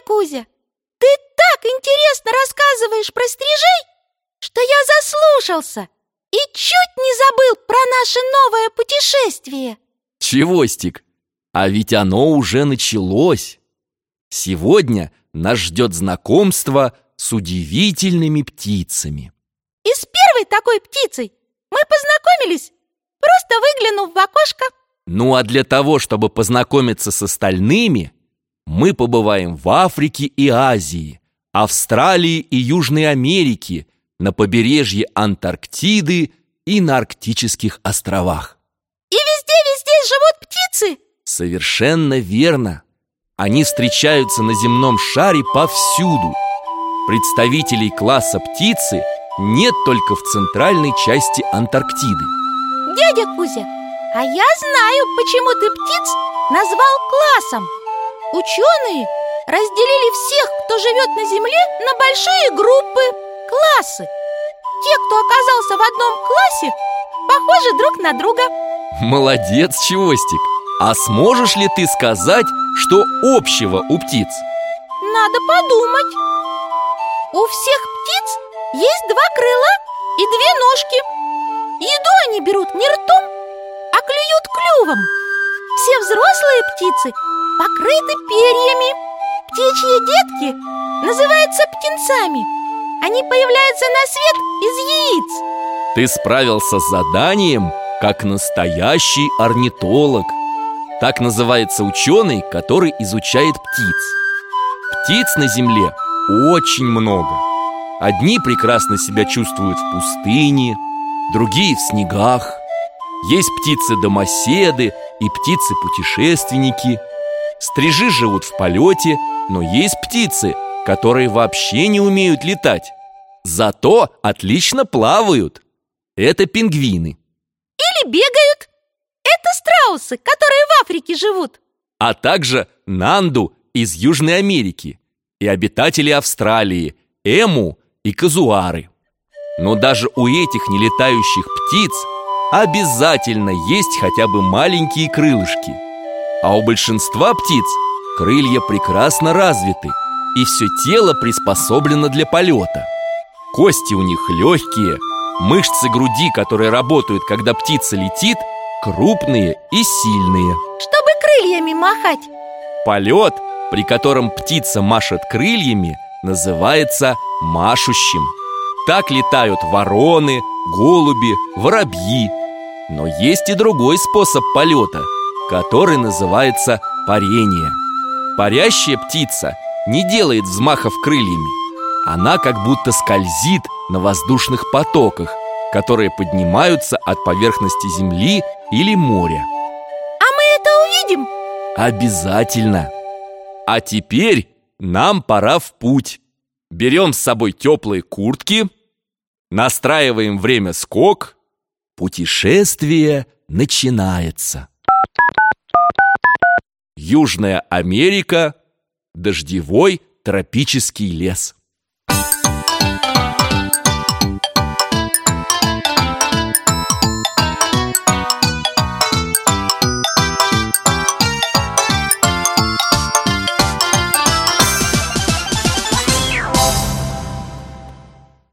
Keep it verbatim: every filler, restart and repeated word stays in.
Кузя, ты так интересно рассказываешь про стрижей, что я заслушался и чуть не забыл про наше новое путешествие. Чевостик, а ведь оно уже началось. Сегодня нас ждет знакомство с удивительными птицами. И с первой такой птицей мы познакомились, просто выглянув в окошко. Ну а для того, чтобы познакомиться с остальными, мы побываем в Африке и Азии, Австралии и Южной Америке, на побережье Антарктиды и на арктических островах. И везде-везде живут птицы? Совершенно верно. Они встречаются на земном шаре повсюду. Представителей класса птицы нет только в центральной части Антарктиды. Дядя Кузя, а я знаю, почему ты птиц назвал классом. Ученые разделили всех, кто живет на Земле, на большие группы, классы. Те, кто оказался в одном классе, похожи друг на друга. Молодец, Чевостик. А сможешь ли ты сказать, что общего у птиц? Надо подумать. У всех птиц есть два крыла и две ножки. Еду они берут не ртом, а клюют клювом. Все взрослые птицы покрыты перьями. Птичьи детки называются птенцами. Они появляются на свет из яиц. Ты справился с заданием, как настоящий орнитолог. Так называется ученый, который изучает птиц. Птиц на Земле очень много. Одни прекрасно себя чувствуют в пустыне, другие в снегах. Есть птицы-домоседы и птицы-путешественники. Стрижи живут в полете, но есть птицы, которые вообще не умеют летать, зато отлично плавают. Это пингвины. Или бегают. Это страусы, которые в Африке живут. А также нанду из Южной Америки и обитатели Австралии, эму и казуары. Но даже у этих нелетающих птиц обязательно есть хотя бы маленькие крылышки. А у большинства птиц крылья прекрасно развиты, и все тело приспособлено для полета. Кости у них легкие, мышцы груди, которые работают, когда птица летит, крупные и сильные. Чтобы крыльями махать. Полет, при котором птица машет крыльями, называется машущим. Так летают вороны, голуби, воробьи. Но есть и другой способ полета, который называется парение. Парящая птица не делает взмахов крыльями. Она как будто скользит на воздушных потоках, которые поднимаются от поверхности земли или моря. А мы это увидим? Обязательно! А теперь нам пора в путь. Берем с собой теплые куртки, настраиваем время скок. Путешествие начинается. Южная Америка, дождевой тропический лес.